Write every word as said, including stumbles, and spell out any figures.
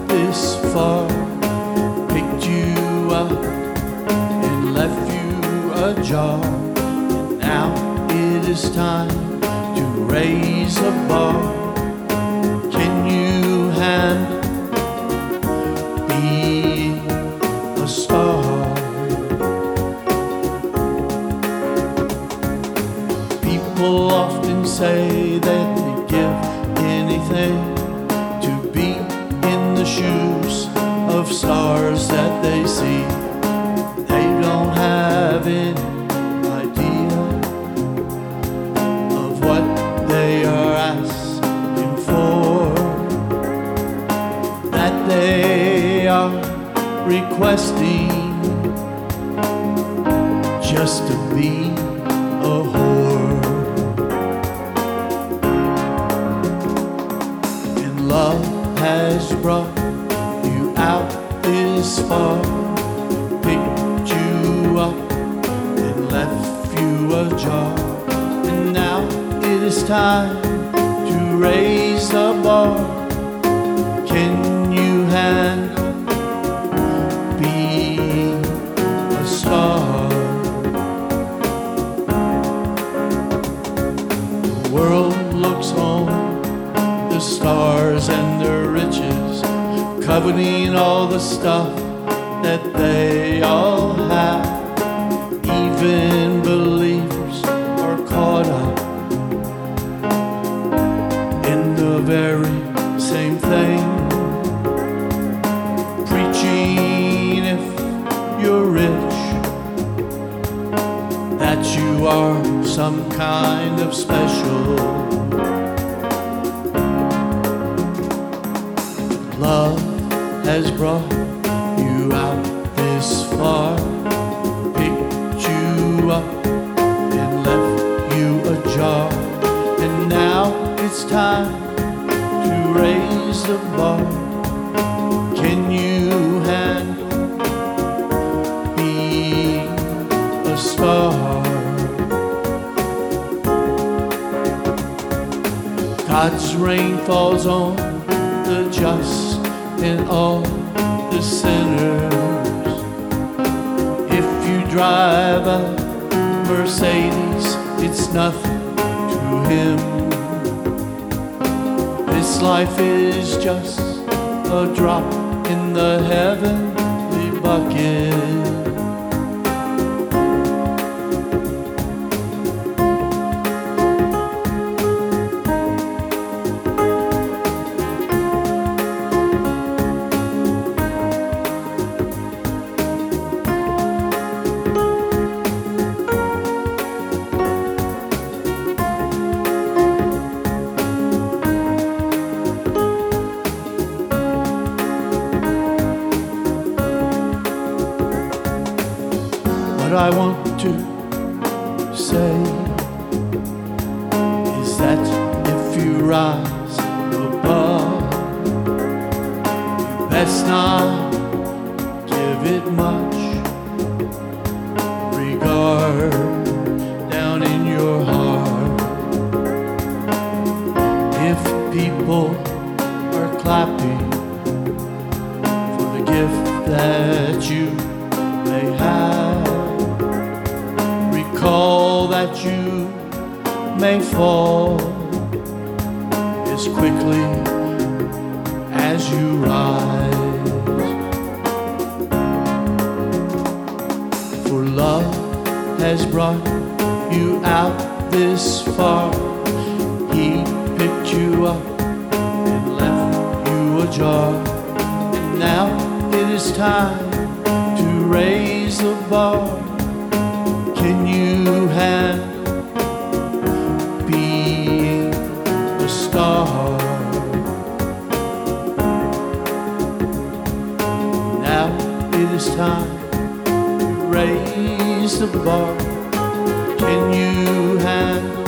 this far, picked you up and left you ajar. And now it is time to raise a bar. Can you handle being a star? People often say that they give anything to be in the shoes of stars that they see. They don't have any idea of what they are asking for, that they are requesting just to be a whore. And love has brought you out this far, picked you up and left you ajar. And now it is time to raise the bar. Can you handle being a star? The world looks on the stars and their riches, coveting all the stuff that they all have. Even believers are caught up in the very same thing, preaching if you're rich that you are some kind of special. Love has brought you out this far, picked you up and left you ajar. And now it's time to raise the bar. Can you handle being a star? God's rain falls on the just and all the sinners. If you drive a Mercedes, it's nothing to him. This life is just a drop in the heavenly bucket. What I want to say is that if you rise above, you best not give it much regard down in your heart. If people are clapping for the gift that you may have, recall that you may fall as quickly as you rise. For love has brought you out this far. He picked you up and left you ajar. And now it is time to raise the bar. Can you handle being a star? Now it is time to raise the bar. Can you handle